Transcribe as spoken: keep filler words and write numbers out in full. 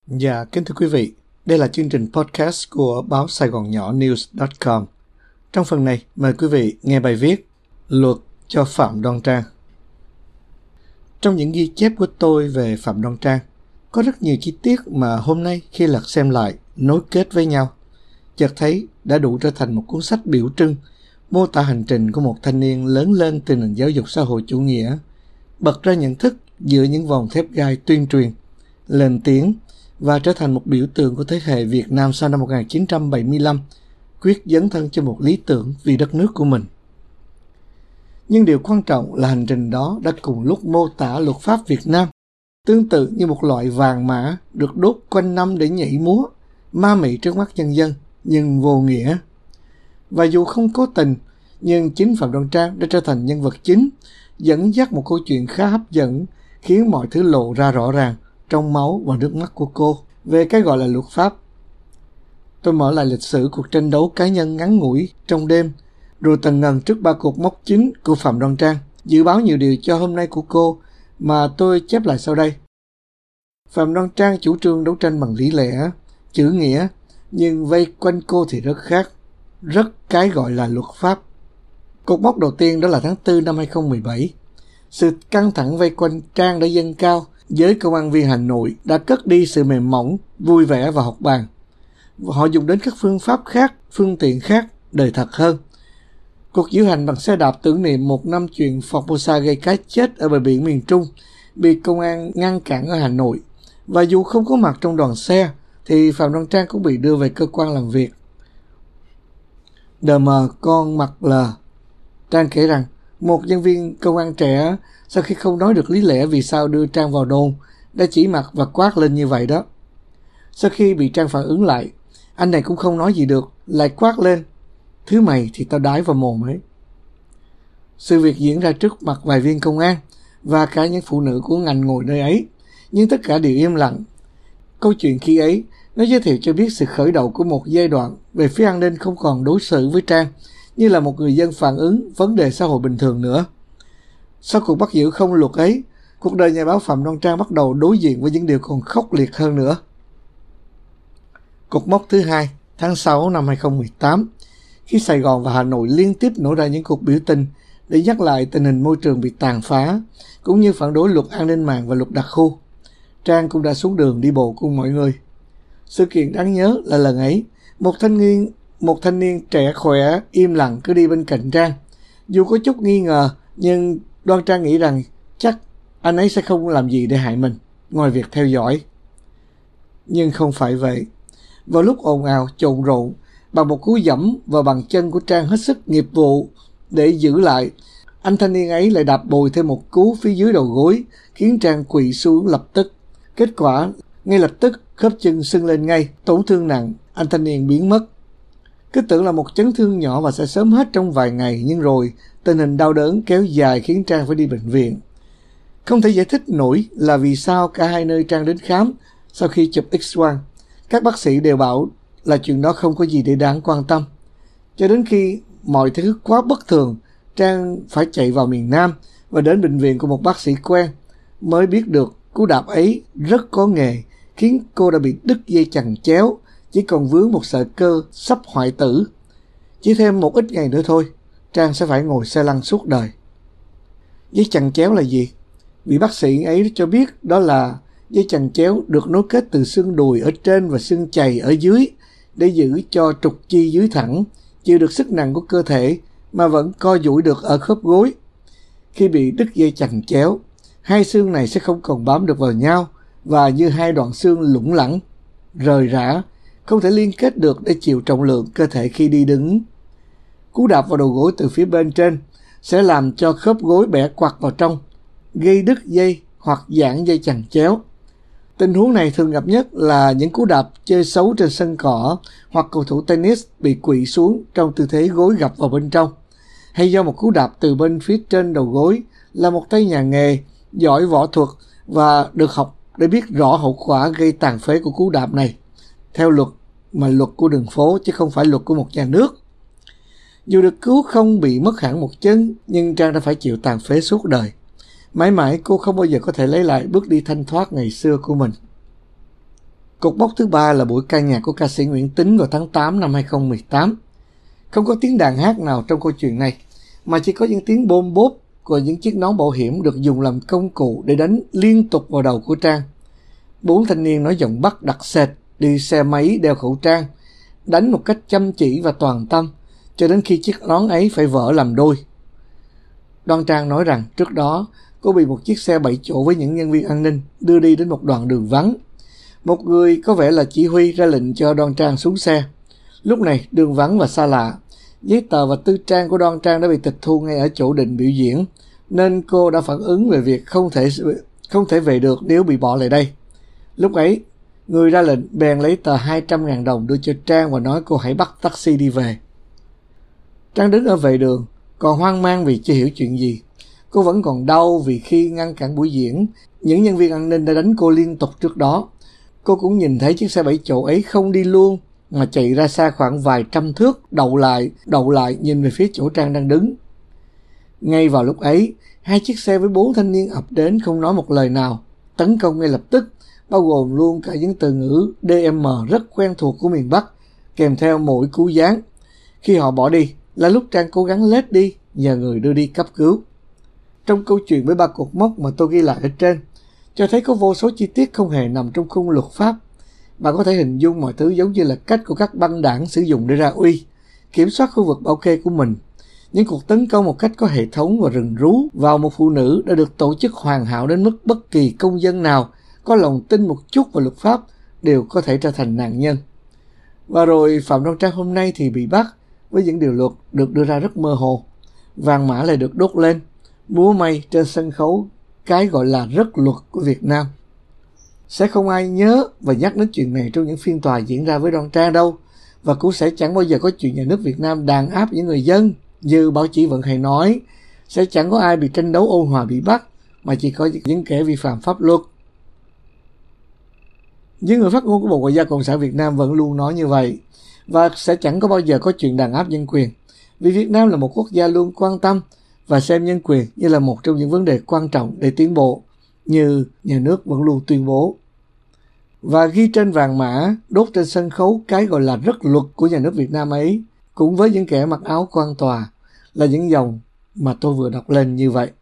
Dạ, kính thưa quý vị, đây là chương trình podcast của báo Sài Gòn Nhỏ News chấm com. Trong phần này, mời quý vị nghe bài viết Luật cho Phạm Đoan Trang. Trong những ghi chép của tôi về Phạm Đoan Trang, có rất nhiều chi tiết mà hôm nay khi lật xem lại, nối kết với nhau, chợt thấy đã đủ trở thành một cuốn sách biểu trưng, mô tả hành trình của một thanh niên lớn lên từ nền giáo dục xã hội chủ nghĩa, bật ra nhận thức giữa những vòng thép gai tuyên truyền, lên tiếng và trở thành một biểu tượng của thế hệ Việt Nam sau năm một nghìn chín trăm bảy mươi lăm, quyết dấn thân cho một lý tưởng vì đất nước của mình. Nhưng điều quan trọng là hành trình đó đã cùng lúc mô tả luật pháp Việt Nam, tương tự như một loại vàng mã được đốt quanh năm để nhảy múa, ma mị trước mắt nhân dân, nhưng vô nghĩa. Và dù không cố tình, nhưng chính Phạm Đoan Trang đã trở thành nhân vật chính, dẫn dắt một câu chuyện khá hấp dẫn, khiến mọi thứ lộ ra rõ ràng trong máu và nước mắt của cô về cái gọi là luật pháp. Tôi mở lại lịch sử cuộc tranh đấu cá nhân ngắn ngủi trong đêm, rồi tần ngần trước ba cột mốc chính của Phạm Đoan Trang, dự báo nhiều điều cho hôm nay của cô mà tôi chép lại sau đây. Phạm Đoan Trang chủ trương đấu tranh bằng lý lẽ, chữ nghĩa, nhưng vây quanh cô thì rất khác, rất cái gọi là luật pháp. Cột mốc đầu tiên đó là tháng tư năm hai không một bảy. Sự căng thẳng vây quanh Trang đã dâng cao, giới công an viên Hà Nội đã cất đi sự mềm mỏng, vui vẻ và học bàn. Họ dùng đến các phương pháp khác, phương tiện khác, đời thật hơn. Cuộc diễu hành bằng xe đạp tưởng niệm một năm chuyện Formosa gây cá chết ở bờ biển miền Trung bị công an ngăn cản ở Hà Nội. Và dù không có mặt trong đoàn xe, thì Phạm Đoan Trang cũng bị đưa về cơ quan làm việc. Đờ mờ con mặt lờ. Trang kể rằng, một nhân viên công an trẻ sau khi không nói được lý lẽ vì sao đưa Trang vào đồn, đã chỉ mặt và quát lên như vậy đó. Sau khi bị Trang phản ứng lại, anh này cũng không nói gì được, lại quát lên, thứ mày thì tao đái vào mồm ấy. Sự việc diễn ra trước mặt vài viên công an và cả những phụ nữ của ngành ngồi nơi ấy, nhưng tất cả đều im lặng. Câu chuyện khi ấy, nó giới thiệu cho biết sự khởi đầu của một giai đoạn về phía an ninh không còn đối xử với Trang như là một người dân phản ứng vấn đề xã hội bình thường nữa. Sau cuộc bắt giữ không luật ấy, cuộc đời nhà báo Phạm Đoan Trang bắt đầu đối diện với những điều còn khốc liệt hơn nữa. Cột mốc thứ hai, tháng sáu năm hai không một tám, khi Sài Gòn và Hà Nội liên tiếp nổ ra những cuộc biểu tình để nhắc lại tình hình môi trường bị tàn phá, cũng như phản đối luật an ninh mạng và luật đặc khu. Trang cũng đã xuống đường đi bộ cùng mọi người. Sự kiện đáng nhớ là lần ấy, một thanh niên, một thanh niên trẻ khỏe, im lặng cứ đi bên cạnh Trang. Dù có chút nghi ngờ, nhưng Đoan Trang nghĩ rằng chắc anh ấy sẽ không làm gì để hại mình, ngoài việc theo dõi. Nhưng không phải vậy. Vào lúc ồn ào, trộn rộn, bằng một cú dẫm vào bàn chân của Trang hết sức nghiệp vụ để giữ lại, anh thanh niên ấy lại đạp bồi thêm một cú phía dưới đầu gối, khiến Trang quỵ xuống lập tức. Kết quả, ngay lập tức khớp chân sưng lên ngay, tổn thương nặng, anh thanh niên biến mất. Cứ tưởng là một chấn thương nhỏ và sẽ sớm hết trong vài ngày, nhưng rồi tình hình đau đớn kéo dài khiến Trang phải đi bệnh viện. Không thể giải thích nổi là vì sao cả hai nơi Trang đến khám sau khi chụp X-quang, các bác sĩ đều bảo là chuyện đó không có gì để đáng quan tâm. Cho đến khi mọi thứ quá bất thường, Trang phải chạy vào miền Nam và đến bệnh viện của một bác sĩ quen, mới biết được cú đạp ấy rất có nghề, khiến cô đã bị đứt dây chằng chéo, chỉ còn vướng một sợi cơ sắp hoại tử. Chỉ thêm một ít ngày nữa thôi, Trang sẽ phải ngồi xe lăn suốt đời. Dây chằng chéo là gì? Vị bác sĩ ấy cho biết đó là dây chằng chéo được nối kết từ xương đùi ở trên và xương chày ở dưới để giữ cho trục chi dưới thẳng, chịu được sức nặng của cơ thể mà vẫn co duỗi được ở khớp gối. Khi bị đứt dây chằng chéo, hai xương này sẽ không còn bám được vào nhau và như hai đoạn xương lủng lẳng, rời rã, không thể liên kết được để chịu trọng lượng cơ thể khi đi đứng. Cú đạp vào đầu gối từ phía bên trên sẽ làm cho khớp gối bẻ quặt vào trong, gây đứt dây hoặc giãn dây chằng chéo. Tình huống này thường gặp nhất là những cú đạp chơi xấu trên sân cỏ hoặc cầu thủ tennis bị quỵ xuống trong tư thế gối gập vào bên trong, hay do một cú đạp từ bên phía trên đầu gối là một tay nhà nghề, giỏi võ thuật và được học để biết rõ hậu quả gây tàn phế của cú đạp này, theo luật mà luật của đường phố chứ không phải luật của một nhà nước. Dù được cứu không bị mất hẳn một chân, nhưng Trang đã phải chịu tàn phế suốt đời. Mãi mãi cô không bao giờ có thể lấy lại bước đi thanh thoát ngày xưa của mình. Cột mốc thứ ba là buổi ca nhạc của ca sĩ Nguyễn Tính vào tháng tám năm hai không một tám. Không có tiếng đàn hát nào trong câu chuyện này, mà chỉ có những tiếng bôm bốp của những chiếc nón bảo hiểm được dùng làm công cụ để đánh liên tục vào đầu của Trang. Bốn thanh niên nói giọng Bắc đặc sệt, đi xe máy đeo khẩu trang, đánh một cách chăm chỉ và toàn tâm, cho đến khi chiếc nón ấy phải vỡ làm đôi. Đoan Trang nói rằng trước đó cô bị một chiếc xe bảy chỗ với những nhân viên an ninh đưa đi đến một đoạn đường vắng. Một người có vẻ là chỉ huy ra lệnh cho Đoan Trang xuống xe. Lúc này đường vắng và xa lạ, giấy tờ và tư trang của Đoan Trang đã bị tịch thu ngay ở chỗ định biểu diễn, nên cô đã phản ứng về việc không thể không thể về được nếu bị bỏ lại đây. Lúc ấy, người ra lệnh bèn lấy tờ hai trăm ngàn đồng đưa cho Trang và nói cô hãy bắt taxi đi về. Trang đứng ở vệ đường, còn hoang mang vì chưa hiểu chuyện gì. Cô vẫn còn đau vì khi ngăn cản buổi diễn, những nhân viên an ninh đã đánh cô liên tục trước đó. Cô cũng nhìn thấy chiếc xe bảy chỗ ấy không đi luôn, mà chạy ra xa khoảng vài trăm thước, đậu lại, đậu lại nhìn về phía chỗ Trang đang đứng. Ngay vào lúc ấy, hai chiếc xe với bốn thanh niên ập đến không nói một lời nào, tấn công ngay lập tức, bao gồm luôn cả những từ ngữ đê em rất quen thuộc của miền Bắc, kèm theo mỗi cú giáng. Khi họ bỏ đi, là lúc Trang cố gắng lết đi, nhờ người đưa đi cấp cứu. Trong câu chuyện với ba cột mốc mà tôi ghi lại ở trên, cho thấy có vô số chi tiết không hề nằm trong khung luật pháp. Bạn có thể hình dung mọi thứ giống như là cách của các băng đảng sử dụng để ra uy, kiểm soát khu vực bảo kê của mình. Những cuộc tấn công một cách có hệ thống và rừng rú vào một phụ nữ đã được tổ chức hoàn hảo đến mức bất kỳ công dân nào có lòng tin một chút vào luật pháp đều có thể trở thành nạn nhân. Và rồi Phạm Đoan Trang hôm nay thì bị bắt với những điều luật được đưa ra rất mơ hồ. Vàng mã lại được đốt lên, múa may trên sân khấu cái gọi là rất luật của Việt Nam. Sẽ không ai nhớ và nhắc đến chuyện này trong những phiên tòa diễn ra với Đoan Trang đâu, và cũng sẽ chẳng bao giờ có chuyện nhà nước Việt Nam đàn áp những người dân như báo chí vẫn hay nói. Sẽ chẳng có ai bị tranh đấu ôn hòa bị bắt, mà chỉ có những kẻ vi phạm pháp luật. Những người phát ngôn của Bộ Ngoại giao Cộng sản Việt Nam vẫn luôn nói như vậy, và sẽ chẳng có bao giờ có chuyện đàn áp nhân quyền, vì Việt Nam là một quốc gia luôn quan tâm và xem nhân quyền như là một trong những vấn đề quan trọng để tiến bộ, như nhà nước vẫn luôn tuyên bố. Và ghi trên vàng mã, đốt trên sân khấu cái gọi là rất luật của nhà nước Việt Nam ấy, cũng với những kẻ mặc áo quan tòa, là những dòng mà tôi vừa đọc lên như vậy.